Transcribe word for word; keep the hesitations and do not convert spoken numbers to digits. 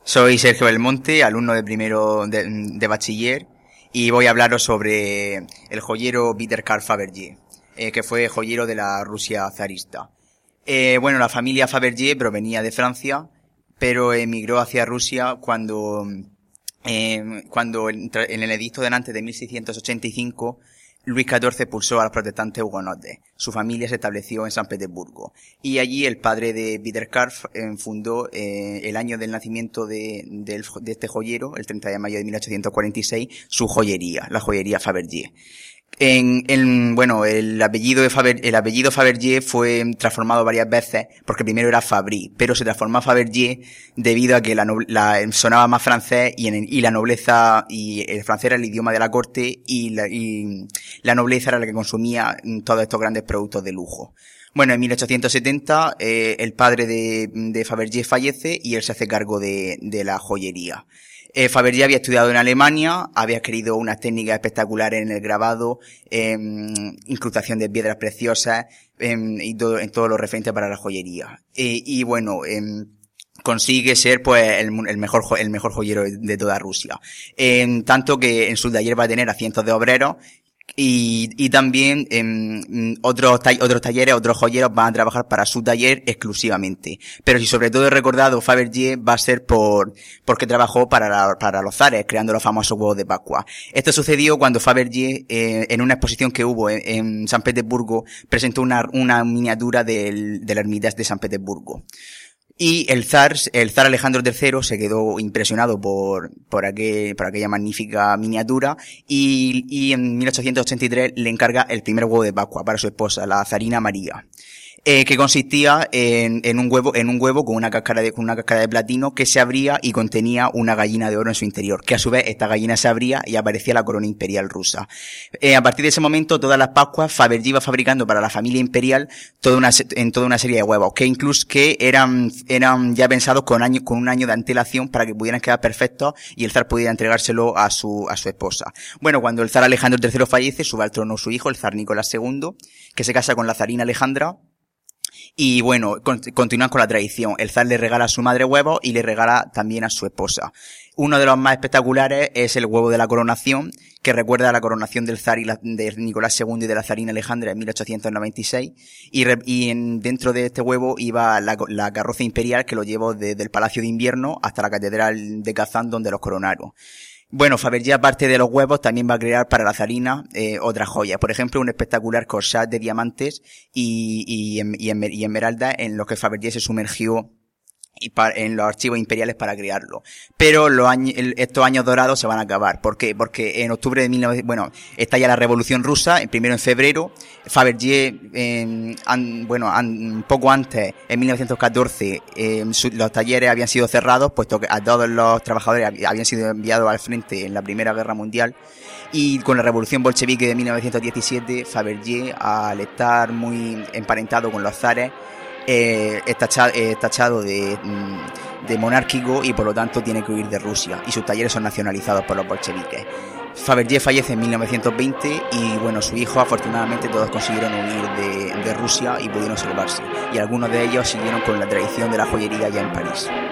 Soy Sergio Belmonte, alumno de primero de, de bachiller, y voy a hablaros sobre el joyero Peter Carl Fabergé, eh, que fue joyero de la Rusia zarista. Eh, bueno, la familia Fabergé provenía de Francia, pero emigró hacia Rusia cuando, eh, cuando en el edicto de Nantes de mil seiscientos ochenta y cinco, Luis catorce expulsó a los protestantes hugonotes. Su familia se estableció en San Petersburgo. Y allí el padre de Peter Carl eh, fundó eh, el año del nacimiento de, de, de este joyero, el treinta de mayo de mil ochocientos cuarenta y seis, su joyería, la joyería Fabergé. En, en, bueno, el apellido de Faber, el apellido Fabergé fue transformado varias veces, porque primero era Fabry, pero se transformó a Fabergé debido a que la, la sonaba más francés y, en, y la nobleza, y el francés era el idioma de la corte, y la, y la nobleza era la que consumía todos estos grandes productos de lujo. Bueno, en mil ochocientos setenta, eh, el padre de, de Fabergé fallece y él se hace cargo de, de la joyería. Eh, Fabergé había estudiado en Alemania, había adquirido unas técnicas espectaculares en el grabado, eh, incrustación de piedras preciosas, eh, y todo, en todo lo referente para la joyería. Eh, y bueno, eh, consigue ser pues el, el mejor el mejor joyero de toda Rusia. Eh, tanto que en su taller va a tener a cientos de obreros. Y, y también eh, otros, otros talleres, otros joyeros van a trabajar para su taller exclusivamente. Pero si sobre todo he recordado Fabergé va a ser por, porque trabajó para, la, para los zares, creando los famosos huevos de Pascua. Esto sucedió cuando Fabergé, eh, en una exposición que hubo en, en San Petersburgo, presentó una, una miniatura del, del Hermitage de San Petersburgo. Y el zar, el zar Alejandro tercero se quedó impresionado por, por aquel, por aquella magnífica miniatura y, y en mil ochocientos ochenta y tres le encarga el primer huevo de Pascua para su esposa, la zarina María. Eh, que consistía en, en un huevo, en un huevo con una cáscara de, con una cáscara de platino que se abría y contenía una gallina de oro en su interior, que a su vez esta gallina se abría y aparecía la corona imperial rusa. Eh, a partir de ese momento, todas las Pascuas, Fabergé iba fabricando para la familia imperial toda una, en toda una serie de huevos, que incluso, que eran, eran ya pensados con año, con un año de antelación para que pudieran quedar perfectos y el zar pudiera entregárselo a su, a su esposa. Bueno, cuando el zar Alejandro tercero fallece, sube al trono su hijo, el zar Nicolás segundo, que se casa con la zarina Alejandra. Y bueno, con, continúan con la tradición. El zar le regala a su madre huevos y le regala también a su esposa. Uno de los más espectaculares es el huevo de la coronación, que recuerda a la coronación del zar y la, de Nicolás segundo y de la zarina Alejandra en mil ochocientos noventa y seis. Y, re, y en, dentro de este huevo iba la, la carroza imperial que lo llevó desde el Palacio de Invierno hasta la Catedral de Kazán, donde los coronaron. Bueno, Fabergé, aparte de los huevos, también va a crear para la zarina eh, otras joyas. Por ejemplo, un espectacular corsage de diamantes y, y, y, y esmeraldas en los que Fabergé se sumergió y para, en los archivos imperiales para crearlo. Pero los años, estos años dorados se van a acabar. ¿Por qué? Porque en octubre de mil novecientos, bueno, estalla la Revolución Rusa, primero en febrero. Fabergé, eh, an, bueno, an, poco antes, en mil novecientos catorce, eh, su, los talleres habían sido cerrados, puesto que a todos los trabajadores habían sido enviados al frente en la Primera Guerra Mundial. Y con la Revolución Bolchevique de mil novecientos diecisiete, Fabergé, al estar muy emparentado con los zares, Eh, es, tachado, es tachado de, de monárquico y por lo tanto tiene que huir de Rusia y sus talleres son nacionalizados por los bolcheviques. Fabergé fallece en mil novecientos veinte y bueno, su hijo, afortunadamente todos consiguieron huir de, de Rusia y pudieron salvarse, y algunos de ellos siguieron con la tradición de la joyería ya en París.